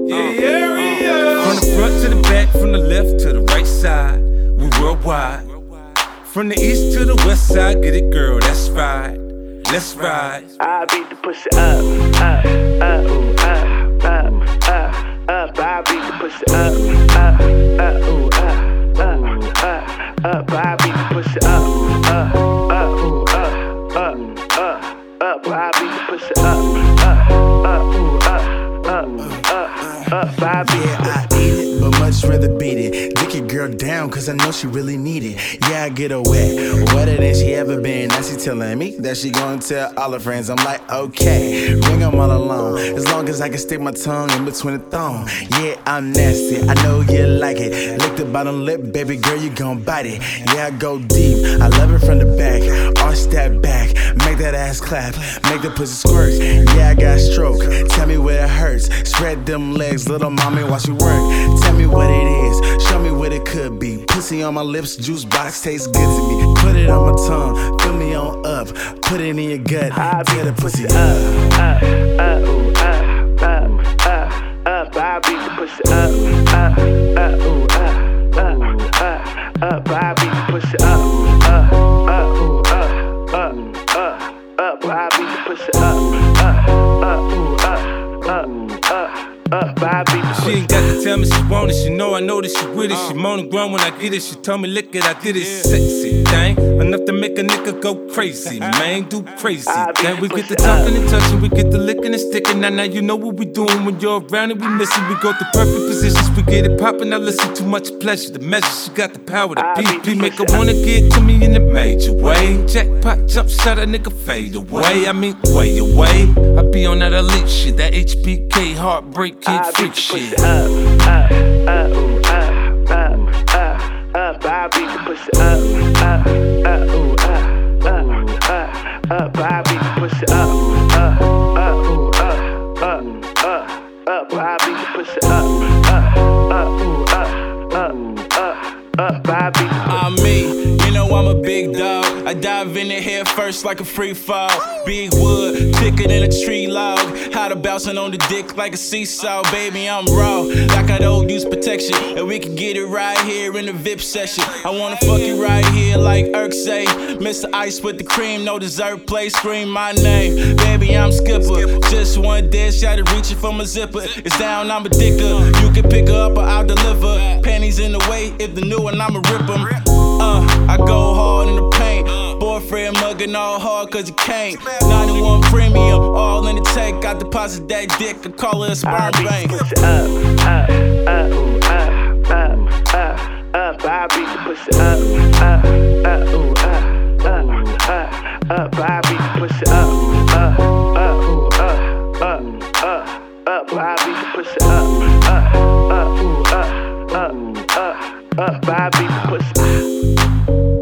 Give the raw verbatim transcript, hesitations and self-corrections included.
Yeah, yeah, yeah. From the front to the back, from the left to the right side, we worldwide. From the east to the west side, get it, girl, that's right. Let's ride. I beat the pussy up, up, up, ooh, up, up, up, up. I beat the pussy up, up, up, ooh, up, up, up, up. I beat the pussy up, up, up, ooh, up, up, up, up. I beat the pussy up, up, up, ooh, up, up, up, up. I beat Yeah, I eat it, but much rather beat it. Dick your girl down, cause I know she really need it. Yeah, I get her wet, wetter than she ever been. Now she telling me that she gonna tell all her friends. I'm like, okay, bring them all along. As long as I can stick my tongue in between the thong. Yeah, I'm nasty, I know you like it. Lick the bottom lip, baby girl, you gon' bite it. Yeah, I go deep, I love it from the back. Arch that back, make that ass clap. Make the pussy squirt, yeah, I got stroke. Tell me where it hurts, spread them legs, little mommy, watch you work. Tell me what it is, show me what it could be. Pussy on my lips, juice box tastes good to me. Put it on my tongue, fill me on up. Put it in your gut, tear the pussy up. up, up, ooh, up, up, up, up. I beat the pussy up, up, up, ooh, up, up, up, up. I beat the pussy up, up, up, ooh, up, up, up, up. I beat the pussy up, up, up, ooh, up, up, up. Up, she ain't got to tell me she want it. She know I know that she with it. She moan and groan when I get it. She told me lick it, I did it. Sexy thing, enough to make a nigga go crazy. Man, do crazy. Then we get the talking and touching, we get the licking and sticking. Now, now you know what we doing when you're around and we missing. We go through perfect positions, we get it popping. Now listen, too much pleasure. The measure, she got the power. The P P make her wanna get to me in a major way. Jackpot, jump shot, a nigga fade away. I mean, way away. I be on that elite shit, that H B K heartbreak. Kid freak shit. Up, up, up, ooh, up, up, up, up. I beat the pussy up, up, up, ooh, up, up, up, up. I beat the pussy up, up, up, ooh, up, up, up, up. I beat the pussy up, up, up, ooh, up, up, up, up. I beat the pussy. I'm me, you know I'm a big dog. I dive in the head first like a free fall. Big wood, thicker than a tree log. How to bouncing on the dick like a seesaw. Baby, I'm raw, like I don't use protection. And we can get it right here in the V I P session. I wanna fuck you right here like Urk say. Mister Ice with the cream, no dessert play. Scream my name, baby, I'm Skipper. Just one dead shot of reaching for my zipper. It's down, I'm a dicker. You can pick her up or I'll deliver. Panties in the way, if the new one, I'ma rip them. Uh, I go hard in the paint. Boyfriend mugging all hard cause he can't. ninety-one premium, all in the tank. I deposit that dick, I call it a sperm bank. Up, up, up, ooh, up, up, up, up. I beat the pussy up, up, up, ooh, up, up, up, up. I beat the pussy up, up, up, ooh, up, up, up, up. I beat the pussy up, up, up, ooh, up, up, up, up. I beat the pussy.